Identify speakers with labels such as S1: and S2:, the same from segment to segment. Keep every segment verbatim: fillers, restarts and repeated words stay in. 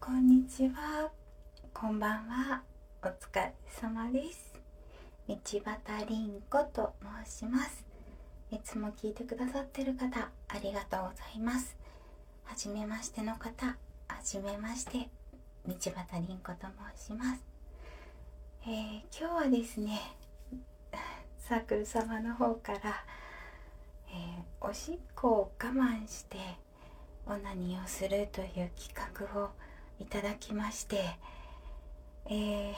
S1: こんにちは、こんばんは、お疲れ様です。道端凛子と申します。いつも聞いてくださってる方、ありがとうございます。はじめましての方、はじめまして、道端凛子と申します。えー、今日はですね、サークル様の方から、えー、おしっこを我慢してオナニーをするという企画をいただきまして、えー、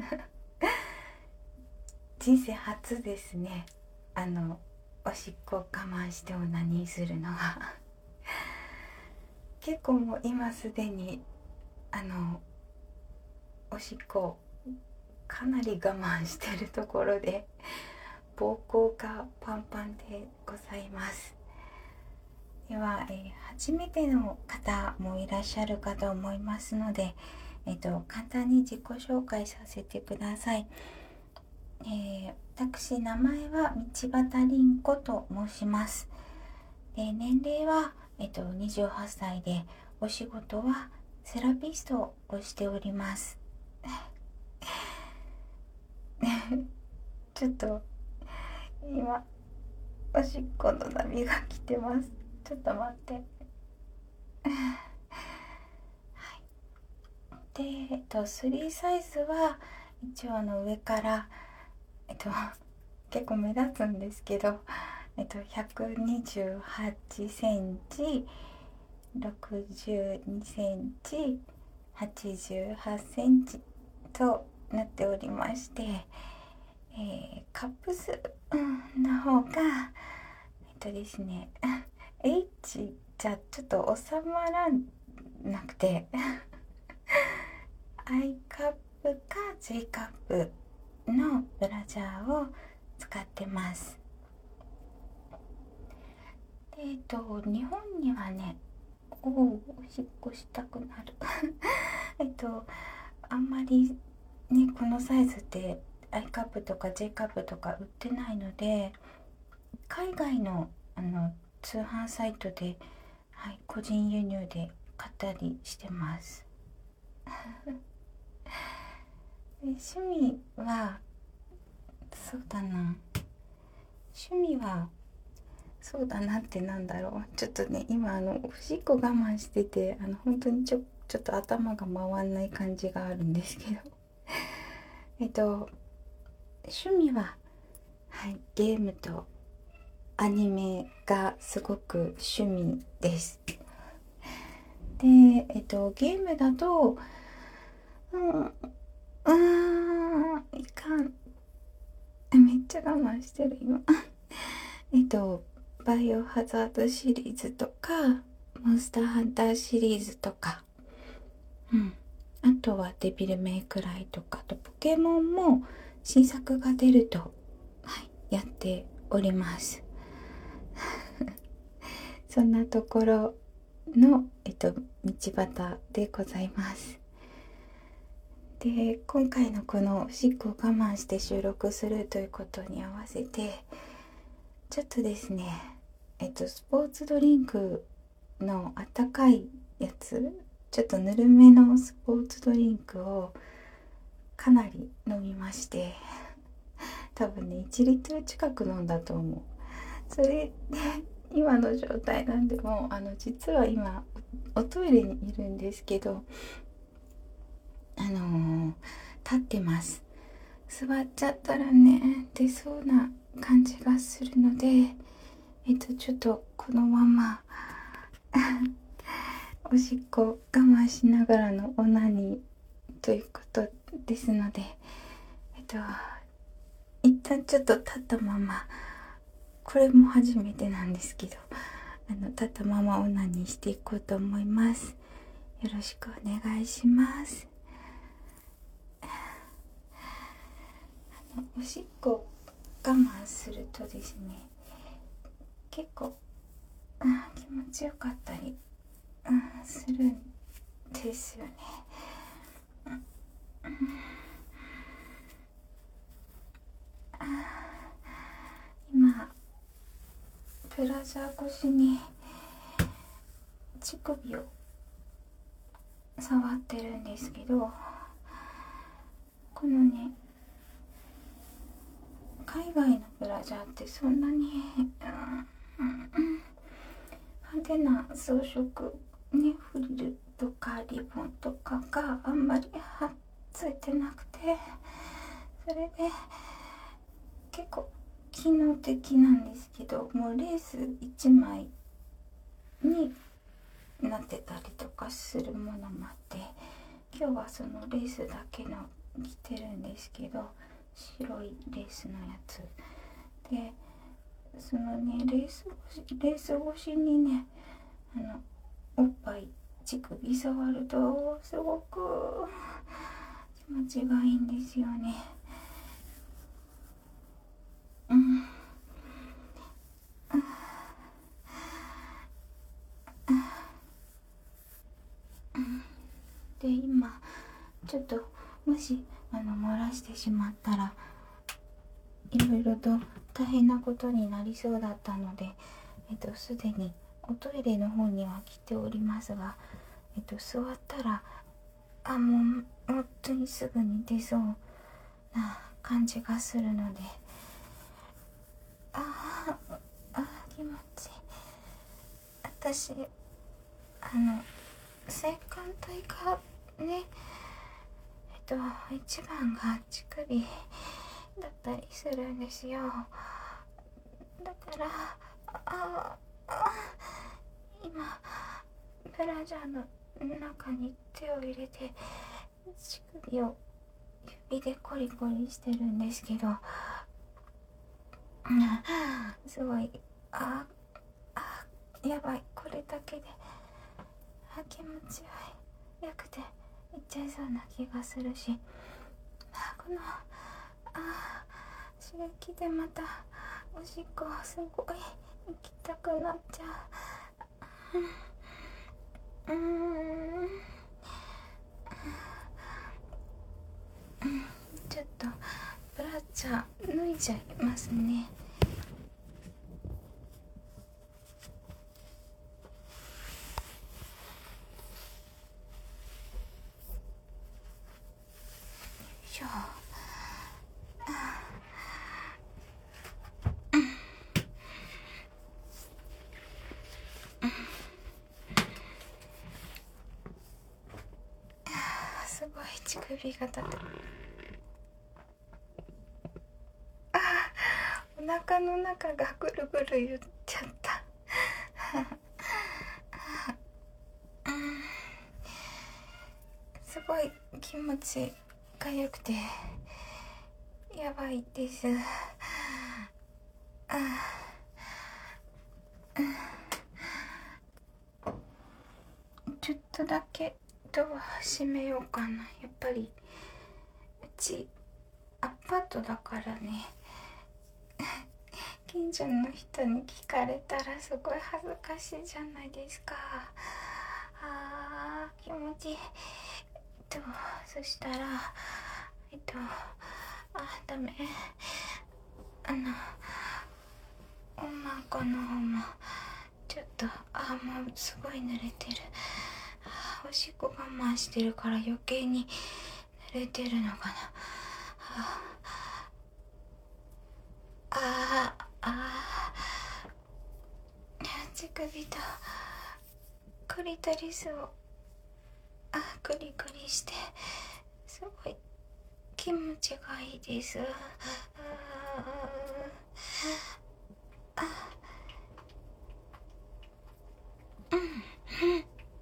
S1: 人生初ですね。あのおしっこを我慢してオナニーするのは結構もう今すでにあのおしっこかなり我慢してるところで膀胱がパンパンでございます。では、えー、初めての方もいらっしゃるかと思いますので、えーと、簡単に自己紹介させてください。えー、私、名前は道端凛子と申します。で、年齢は、えーと、にじゅうはっさいで、お仕事はセラピストをしております。ちょっと今おしっこの波が来てます。ちょっと待ってで、えっと、スリーサイズは一応あの上から、えっと、結構目立つんですけど、えっと、ひゃくにじゅうはちセンチ、ろくじゅうにセンチ、はちじゅうはちセンチとなっておりまして、えー、カップ数の方がえっとですね H じゃちょっと収まらなくてI カップか J カップのブラジャーを使ってます。で、えっと、日本にはね、おお、おしっこしたくなるえっと、あんまりね、このサイズで I カップとか J カップとか売ってないので、海外のあの通販サイトで、はい、個人輸入で買ったりしてますで、趣味はそうだな趣味はそうだなってなんだろう。ちょっとね、今あのおしっこ我慢してて、あの本当にちょちょっと頭が回んない感じがあるんですけどえっと趣味は、はい、ゲームとアニメがすごく趣味です。で、えっとゲームだと、うんうーんいかんめっちゃ我慢してる今えっとバイオハザードシリーズとかモンスターハンターシリーズとか、うん、あとはデビルメイクライとか、あとポケモンも新作が出ると、はい、やっておりますそんなところの、えっと、道端でございます。で、今回のこのおしっこを我慢して収録するということに合わせて、ちょっとですね、えっと、スポーツドリンクのあったかいやつ、ちょっとぬるめのスポーツドリンクをかなり飲みまして、多分ねいちリットル近く飲んだと思う。それで今の状態なんで、もうあの実は今おトイレにいるんですけど、あのー、立ってます。座っちゃったらね出そうな感じがするので、えっとちょっとこのままおしっこ我慢しながらのオナニーということですので、えっと一旦ちょっと立ったまま、これも初めてなんですけど、あの立ったままオナニーしていこうと思います。よろしくお願いします。おしっこ我慢するとですね、結構あ気持ちよかったり、うん、するんですよね。うん、今ブラジャー越しに乳首を触ってるんですけど、このね海外のブラジャーってそんなに、うんうん、派手な装飾ね、フリルとかリボンとかがあんまりはついてなくて、それで結構機能的なんですけど、もうレースいちまいになってたりとかするものもあって、今日はそのレースだけの着てるんですけど、白いレースのやつで、そのねレース越しレース越しにね、あのおっぱい乳首触るとすごく気持ちがいいんですよね。うん、で今ちょっともしあの漏らしてしまったらいろいろと大変なことになりそうだったので、えっとすでにおトイレの方には来ておりますが、えっと座ったらあもう本当にすぐに出そうな感じがするので、あーあー気持ちいい。私あの性感帯がね、えっと一番が乳首だったりするんですよ。だからああ今ブラジャーの中に手を入れて乳首を指でコリコリしてるんですけど、すごいああやばい、これだけであ気持ちよくていっちゃいそうな気がするし、あこのあ刺激でまたおしっこすごい行きたくなっちゃう。うーんちょっとブラジャー脱いじゃいますね。よいしょ。すごい乳首が立てる。あお腹の中がぐるぐる言っちゃったすごい気持ちが良くてやばいです。ちょっとだけドア閉めようかな。やっぱりうちアパートだからね近所の人に聞かれたらすごい恥ずかしいじゃないですか。あー気持ちいい。えっとそしたらえっとあダメあのおまんこの方もちょっとあもうすごい濡れてる。おしっこ我慢してるから余計に濡れてるのかな。あああ乳首とクリトリスをあクリクリしてすごい気持ちがいいです。ああうんうん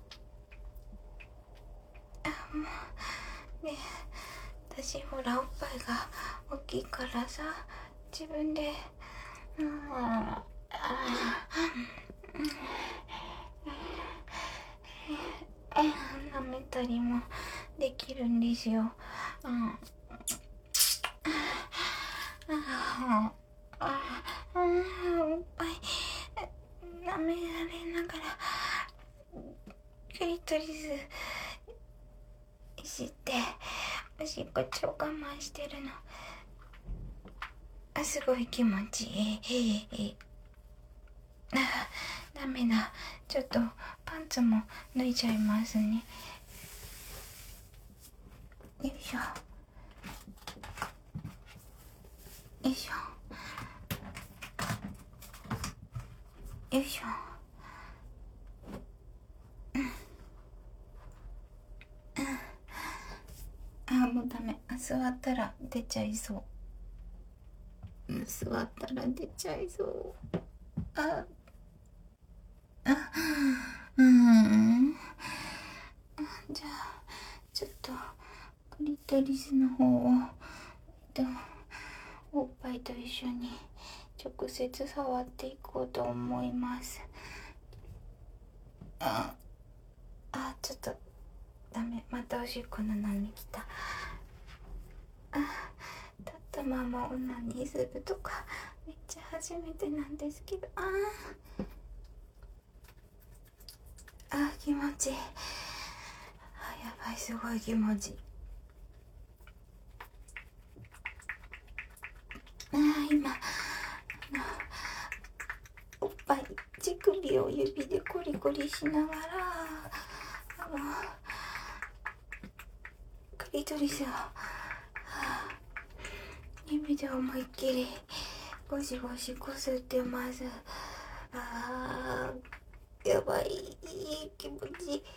S1: あもうね私ほらおっぱいが大きいからさ自分でうんあ舐めたりもできるんですよ。うんああおっぱい舐められながらクリトリスいじっておしっこ超我慢してるの。あすごい気持ちいい。あダメだ、ちょっとパンツも脱いじゃいますね。 よいしょよいしょよいしょ。あ、もうダメ。あ、座ったら出ちゃいそう。うん、座ったら出ちゃいそう。あ、あ、うん。じゃあ、ちょっと、クリトリスの方を、と、おっぱいと一緒に直接触っていこうと思います。あ、あ、ちょっと、ダメ。またおしっこの波きた。あ、立ったままオナニーするとかめっちゃ初めてなんですけど、あーあ、気持ちいい。あ、やばい、すごい気持ちいい。あ、今おっぱい、乳首を指でコリコリしながら、あのクリトリスを指で思いっきりゴシゴシこすってます。あー、やばい、いい気持ちいい。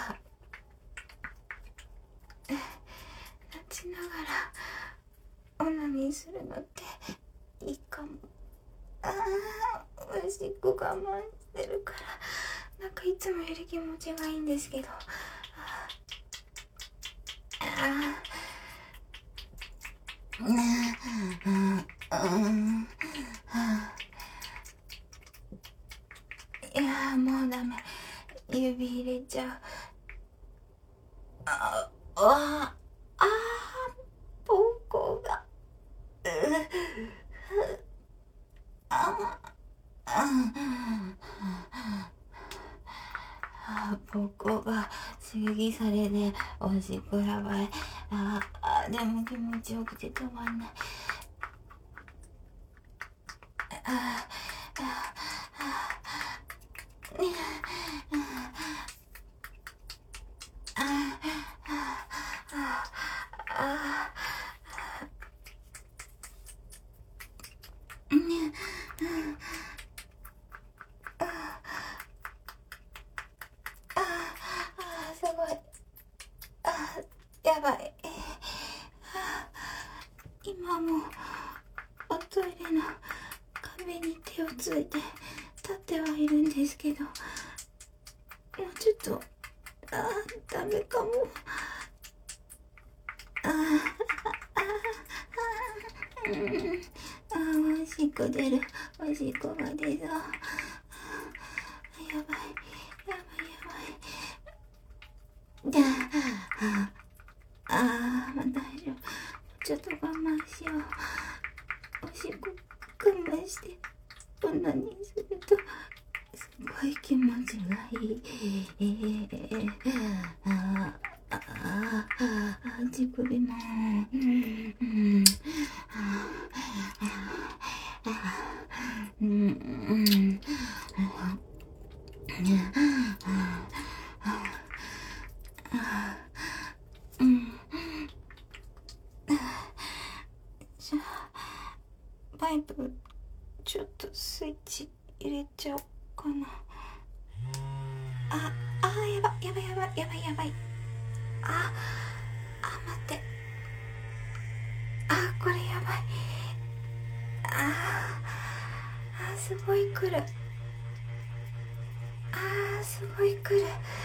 S1: 立ちながらオナニーするのっていいかも。あー、おしっこ我慢してるからなんかいつもより気持ちがいいんですけど、あー、うんうんうん、いやー、もうダメ。指入れちゃう。あああ、膀胱が、うああ、膀胱が刺激されておしっこやばい。ああ、でも気持ちよくて止まんない。ああすごい。あ、やばい。今もおトイレの壁に手をついて立ってはいるんですけど、もうちょっと、あー、ダメかも。あー、あー、うん、あー、おしっこ出る。おしっこが出そう。やばい、やばい、やばい。じゃあ、あー、まあ、大丈夫。ちょっと我慢しよう。おしっこ我慢してオナニーするとすごい気持ちがいい。えー、あーあー、乳首も、うん、うん、うん、うん、うん。じゃあパイプちょっとスイッチ入れちゃおうかな。ああー、やばいやばいやばいやばいやばい。ああ、待って、あ、これやばい。ああ、すごい来る。あー、すごい来る。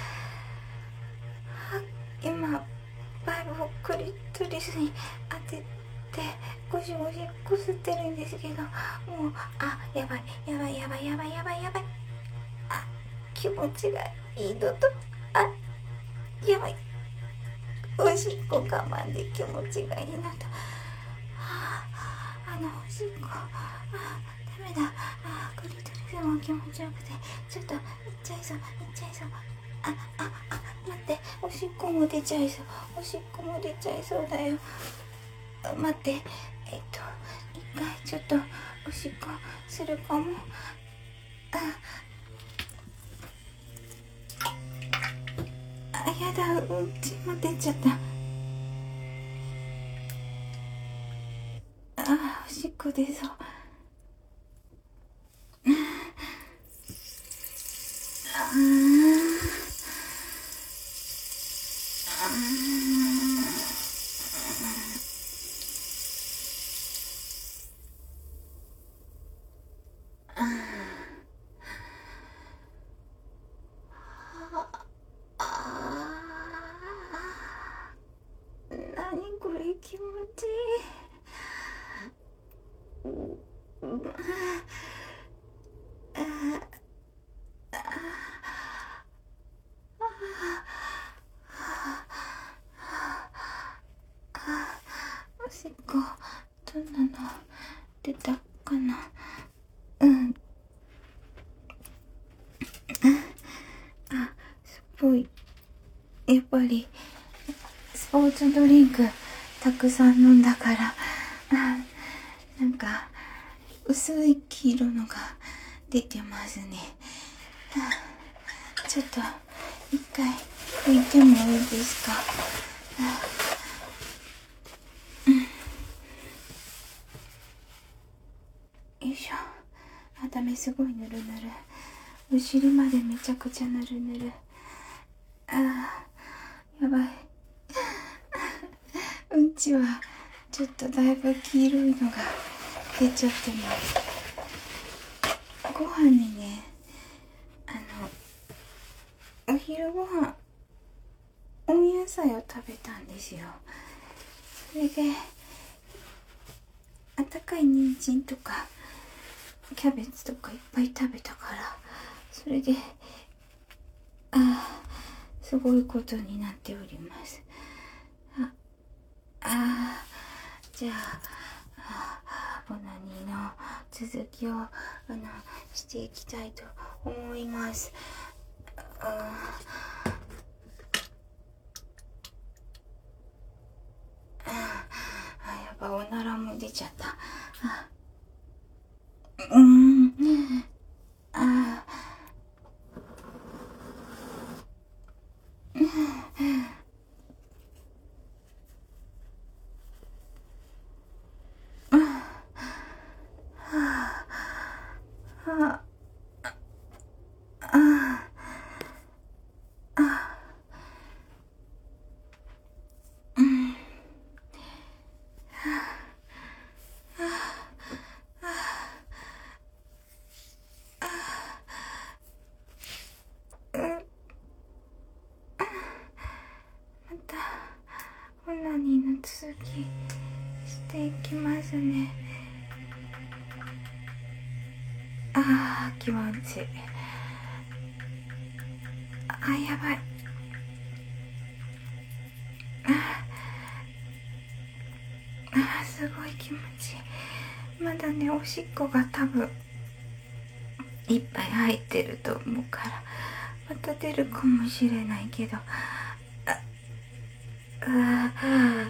S1: あ、今バイブをクリトリスに当ててゴシゴシこすってるんですけど、もう、あ、やばいやばいやばいやばいやばいやばい。あ、気持ちがいいのと、あ、やばい、おしっこ我慢で気持ちがいいのと、あ、あのおしっこ、あ、ダメだ。あ、クリトリスも気持ちよくてちょっといっちゃいそう、いっちゃいそう。あ、あ、あ、待って、おしっこも出ちゃいそう、おしっこも出ちゃいそうだよ。待って、えっと一回ちょっとおしっこするかも。ああ、やだ、うんちも出ちゃった。 こ出そう。あー、何これ、気持ちいい。おしっこどんなの出たかな。うん。あ、すごい。やっぱりスポーツドリンクたくさん飲んだから、あ、なんか薄い黄色のが出てますね。ちょっと一回拭いてもいいですか。よいしょ。あ、ダメ、すごいぬるぬる。お尻までめちゃくちゃぬるぬる。あー、やばい。うんちはちょっとだいぶ黄色いのが出ちゃってます。ご飯にね、あのお昼ご飯温野菜を食べたんですよ。それであったかい人参とかキャベツとかいっぱい食べたから、それであー、すごいことになっております。ああー、じゃあ、あオナニーの続きをあのしていきたいと思います。ああ、やっぱおならも出ちゃった。あ、うーん、ああ、ああ、うん、またオナニーの続きしていきますね。あー、気持ちいい。あ、やばい。あー、すごい気持ちいい。まだね、おしっこが多分いっぱい入ってると思うから、また出るかもしれないけど、あああ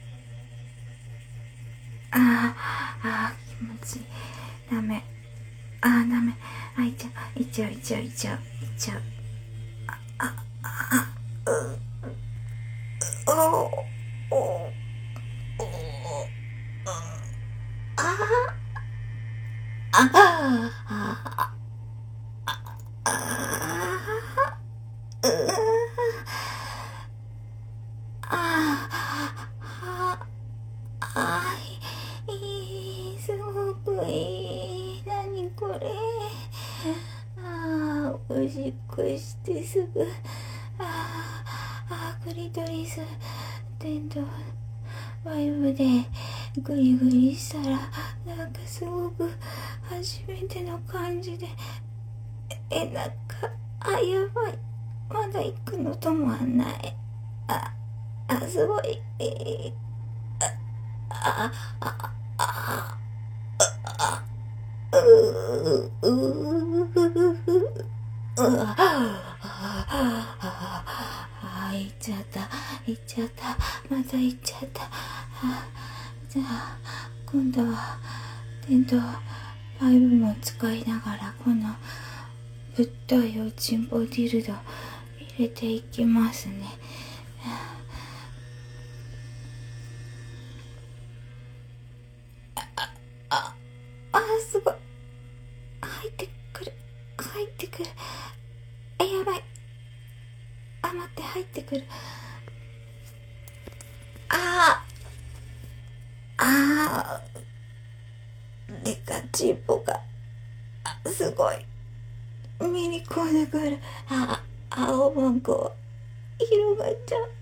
S1: ああ、気持ちいい。ダメ。あー、ダメ。あ、いっちゃう、いっちゃう、いっちゃう、いっちゃう、いっちゃう。あ、あ、う、お、お、お、あ、あ、あ、あ、う、あ、あ、あ、いい、すごくいい。なにこれ。あー、おしっこしてすぐ。あー、あー、クリトリス電動バイブでグリグリしたら、なんかすごく初めての感じで、え、なんか、あ、やばい。まだ行くの止まんない。あ、あ、すごい。えー、あ、あ、あ、あ、うー、うー、うわ、あ、行っちゃった、行っちゃった、また行っちゃった。あ、じゃあ、今度は、電動パイプも使いながら、このぶっといおちんぽディルド入れていきますね。あ、 あ、待って、入ってくる。あー、あー、でかちっぽが、すごい、めり込んでくる。あ、青ばんこ、広がっちゃう。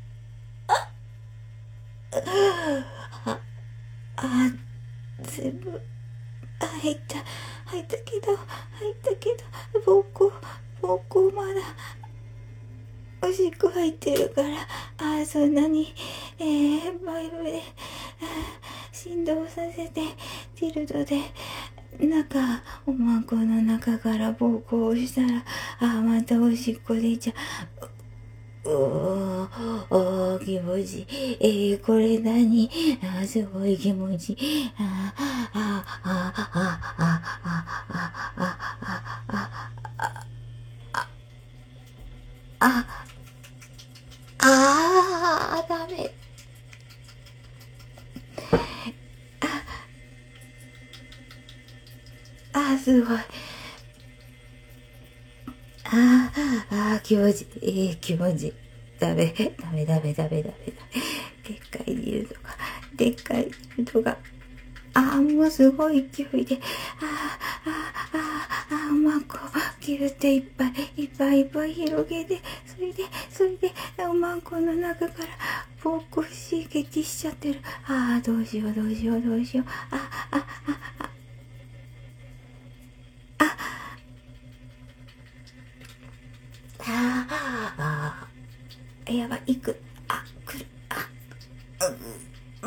S1: あ、あ、全部、あ、入った、入ったけど、入ったけど、膀胱、膀胱まだ、おしっこ入ってるから、あ、そんなに、えー、バイブで、振動させて、ティルドで、中、おまんこの中から膀胱をしたら、あ、またおしっこ出ちゃう。おー、おー、気持ちいい。えー、これ何？あ、すごい気持ちいい。あ、あ、あ、あ、あ、あ、あ、あ、あ、あ、あ、あ、あ、ダメ。あ、すごい。ああ、あ、気持ちいい、気持ちいい。ダメ、ダメ、ダメ、ダメ、ダメ、ダメ。でっかいディルドが、でっかいディルドが、ああ、もうすごい勢いで、ああ、ああ、ああ、まんこ、ギュっていっぱい、いっぱいいっぱい広げて、それで、それで、おまんこの中から、膀胱刺激しちゃってる。ああ、どうしよう、どうしよう、どうしよう。あ、あ、あ、ああ、あ、やばい、行く。あ、来る。あ、うん、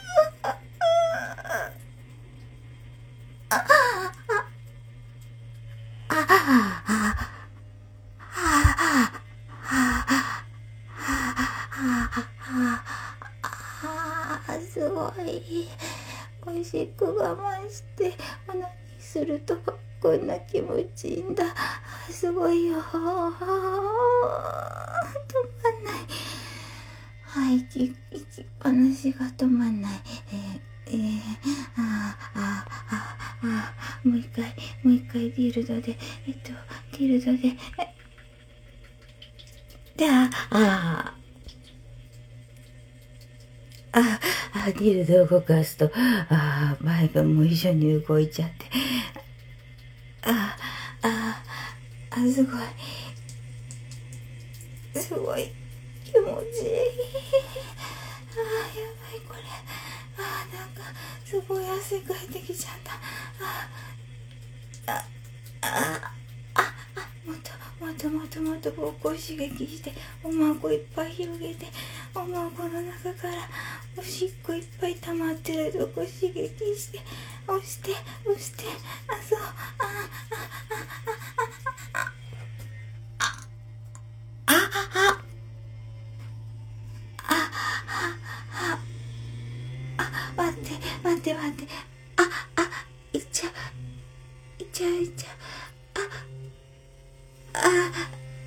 S1: あ、あ、ああ、すごい。おしっこ我慢してオナニーするとこんな気持ちいいんだ。すごいよ。止まんない。はい、息、息っぱなしが止まんない。えー、えー、あー、あー、あー、あー、もう一回、もう一回ディルドで、えっと、ディルドで、え、で、あー、あー、あ、あ、ディルドを動かすと、あ、前がもう一緒に動いちゃって。あ、あ、あ、すごい。すごい気持ちいい。あ、やばいこれ。あ、なんか、すごい汗かいてきちゃった。あ、あ、あ、あ、あ、もっと、もっともっともっと膀胱刺激して、おまんこいっぱい広げて、おまんこの中からおしっこいっぱい溜まってるとこ刺激して、押して、押して、あ、そう、あ、あ、あ、あ、待って、待って、待って。あ、あ、いっちゃう、いっちゃう、いっちゃう。あ、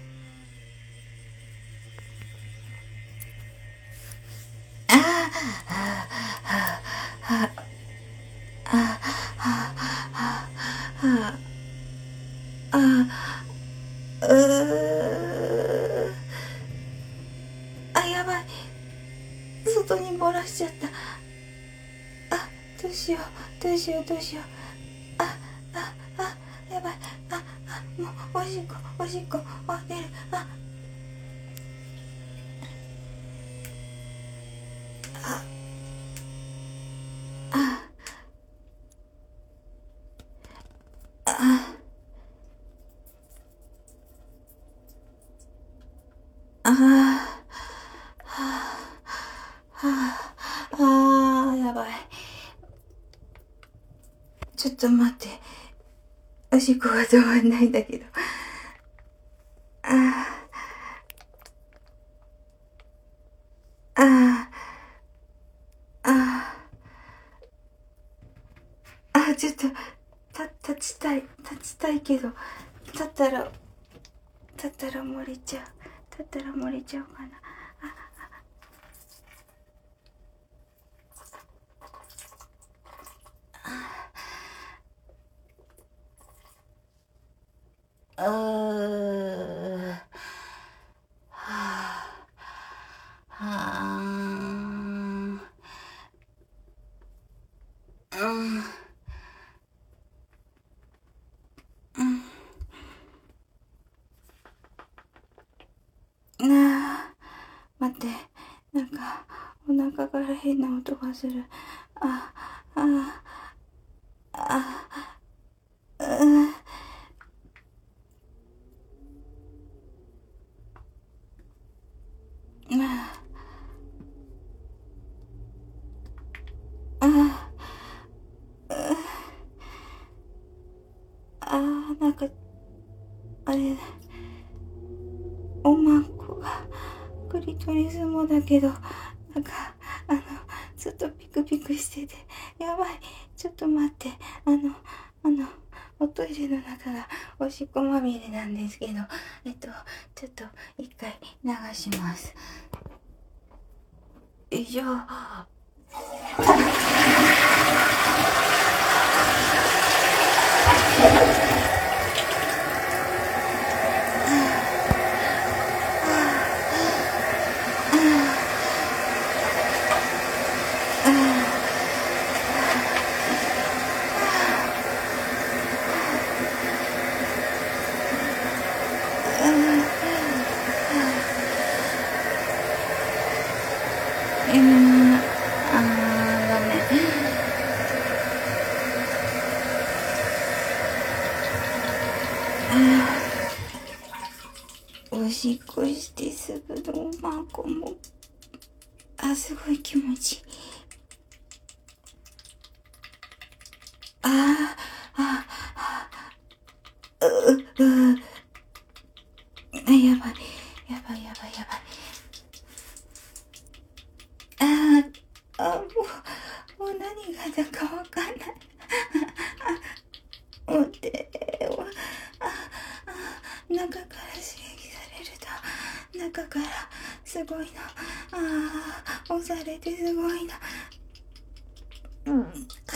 S1: あ、あ、あ、あ、あ、あ、あ、あ、うー、あ、やばい。外に漏らしちゃった。あ、どうしよう、どうしよう、どうしよう。あ、あ、あ、やばい。あ、あ、もう、おしっこ、おしっこ、あ、出る。あ、あ、あ、あ、あ、あ、あ、あ、やばい。ちょっと待って。おしっこが止まんないんだけど。あ、あ、あ、あ、ちょっと、た、立ちたい、立ちたいけど、立ったら、立ったら漏れちゃう。立ったら漏れちゃうかな。あ、あー、 はーうんうんなあ、待って、なんかお腹から変な音がする。あああうんあああなんかあれ、おまんこがクリトリスもだけど、なんかあのずっとピクピクしててやばい。ちょっと待って、あのあのおトイレの中がおしっこまみれなんですけど、えっとちょっと一回流します。以上。うん、あー、ダメ。おしっこしてすぐのおまんこも、あ、すごい気持ちいい。あー、あ、う、う、あ、やばい、やばい、やばい、やばい。あー、あ、もう、もう何がだかわかんない。あ、待って、あ、あ、中から刺激されると、中からすごいの。ああ、押されてすごいの。うん、あ、あ、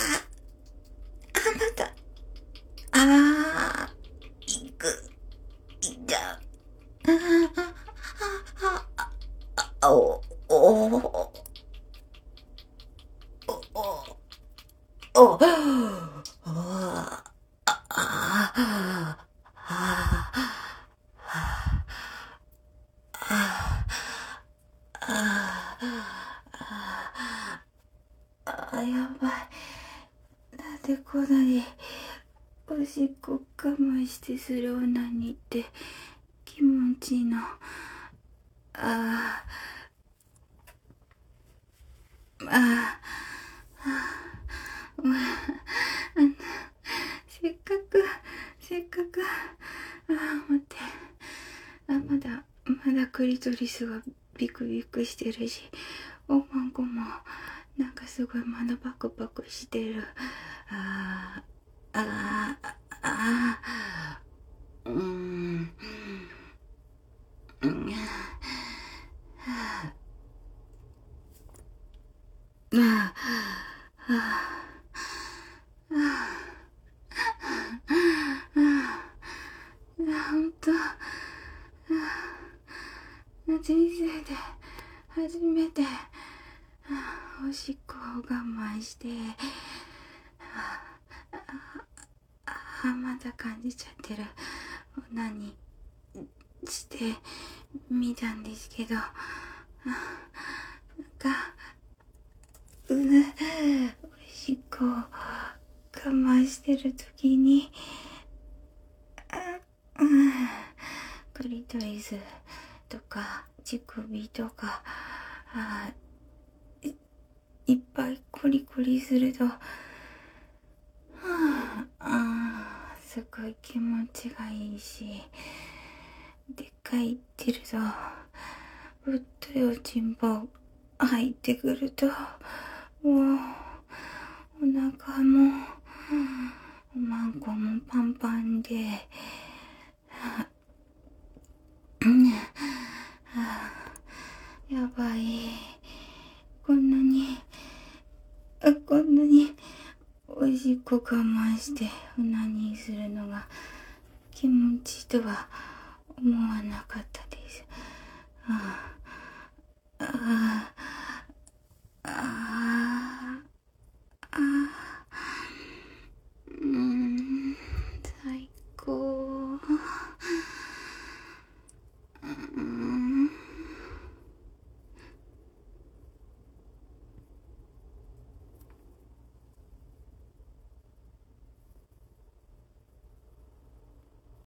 S1: また、ああ、いく、いっちゃう。ああ、ああ、あ、お、お、お、お、お、ああ、あ、やばい。なんでこんなにおしっこ我慢してするオナニーって気持ちいいの。ああ、ああ、まあ、あの、せっかく、せっかく、ああ、待って。あ、まだ、まだクリトリスがビクビクしてるし、おまんこも、なんかすごいまだパクパクしてる。ああ、ああ、ああ、うーん、うん、ああ、ああ、ほんと、人生で初めておしっこを我慢して、あ、まだ感じちゃってる。何してみたんですけど、なんか、うおしっこを我慢してる時に、うん、クリトリスとか乳首とか、あ、い、いっぱいコリコリすると、はあ、あ、すごい気持ちがいいし、でっかいってるとぶっといおちんぽ入ってくると、もうお腹もおまんこもパンパンで、やばい。こんなにこんなにおしっこ我慢してオナニーするのが気持ちいいとは思わなかったです。はあ